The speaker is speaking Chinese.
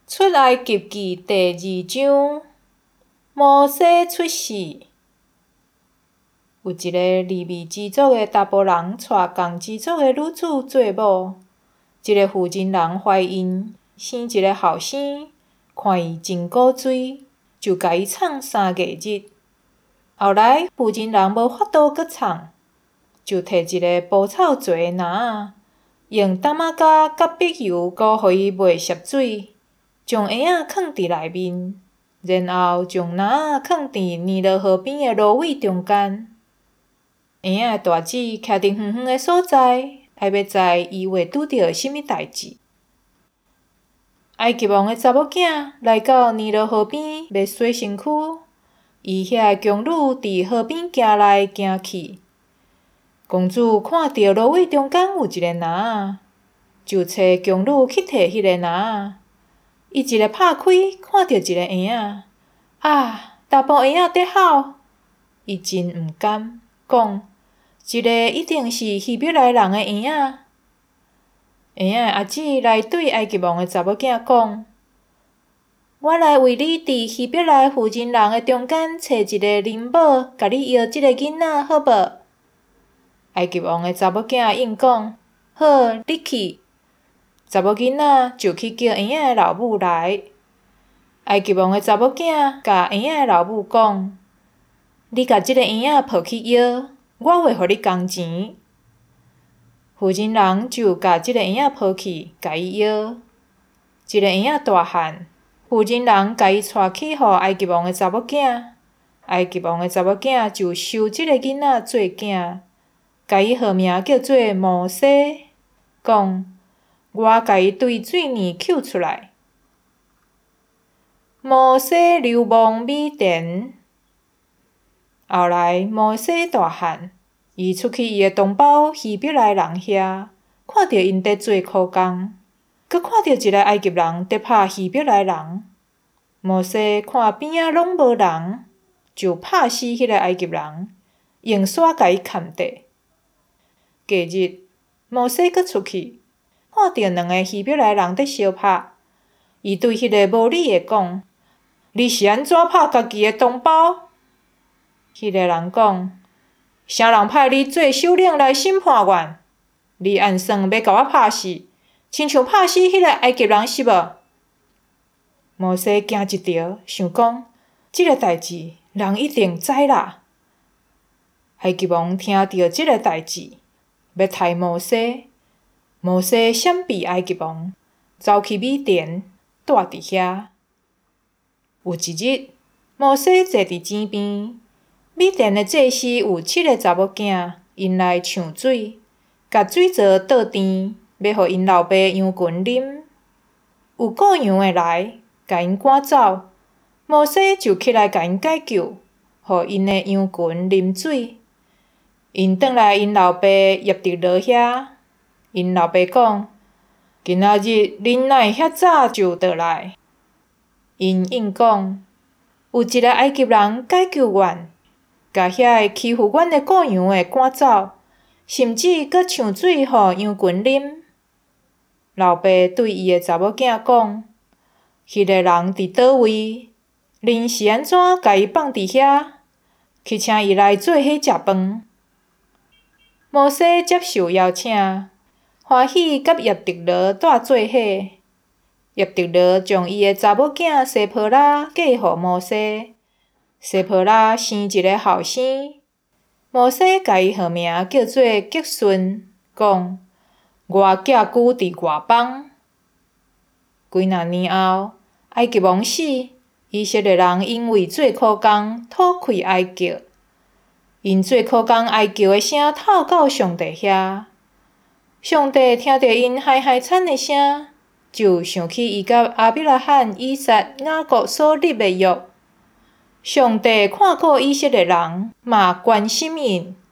出埃及记第2章，摩西出世。有一个利未支族的查甫人娶共支族的女子做某，一个妇人人怀孕，生一个后生，看伊真古锥，就甲伊创3个日。后来妇人人无法度搁创，就摕一个蒲草做的篮，用淡仔胶甲碧油糊互伊袂涉水，将婴仔放伫内面，然后将篮放伫尼罗河边的芦苇中间。婴仔的大姊徛伫远远的所在，爱要知伊会拄到甚物代志。埃及王的查某囝来到尼罗河边要洗身躯，伊遐的宫女伫河边行来行去。公主看到芦苇中间有一个篮，就找宫女去摕迄个篮。伊一个拍开，看到一个婴仔，大部婴仔在哭，伊真毋甘，讲这个一定是希伯来人的婴仔。婴仔的阿姊来对埃及王的查某囝讲：“我来为你伫希伯来妇人人的中间找一个林某，甲你摇即个囡仔，好无？”埃及王的查某囝应讲：“好，你去。”查某囡仔就去叫婴仔的老母来。埃及王的查某囝甲婴仔的老母讲：“你甲即个婴仔抱去摇，我会互你工钱。”妇人人就甲即个婴仔抱去，甲伊摇。一个婴仔大汉，妇人人甲伊带去互埃及王的查某囝。埃及王的查某囝就收即个囡仔做囝，甲伊号名叫做摩西，讲：“我甲伊对水面抾出来。”摩西流亡米甸。后来摩西大汉，伊出去伊的同胞希伯来人遐，看到因伫做苦工，佮看到一个埃及人伫拍希伯来人。摩西看边仔拢无人，就拍死迄个埃及人，用刷甲伊砍地。隔日，摩西佮出去，看到2个希伯来人伫相拍，伊对迄个无理的讲：“你是安怎拍家己的同胞？”迄个人讲：“啥人派你做首领来审判阮？你按算要甲我拍死，亲像拍死迄个埃及人是无？”摩西惊一跳，想讲：即个代志人一定知啦。埃及王听到即个代志，要杀摩西。摩西闪避埃及王，走去米甸，住伫遐。有一日，摩西坐伫井边，米甸的祭司有7个查某囝，因来抢水，甲水槽倒甜，要互因老爸羊群啉。有雇羊的来，甲因赶走，摩西就起来甲因解救，互因的羊群啉水。因转来因老爸叶特罗遐，因老爸讲：“今仔日恁哪会遐早就倒来？”因应讲：“有一个埃及人解救阮，甲遐个欺负阮的雇羊的赶走，甚至佮抢水互羊群啉。”老爸对伊的查某囝讲：“迄个人伫倒位？恁是安怎甲伊放伫遐？去请伊来做伙食饭。”摩西接受邀请，欢喜甲叶特罗住做伙。叶特罗将伊的查某囝西坡拉嫁互摩西。西坡拉生一个后生，摩西甲伊号名叫做吉顺，讲：“我寄居伫外邦。”几若年后，埃及王死，以色列人因为做苦工，讨开哀叫。因做苦工哀叫的声透到上帝遐，上帝听到因嗨嗨惨的声，就想起伊甲亚伯拉罕、以撒、雅各所立的约。上帝看顾以色列人，嘛关心因，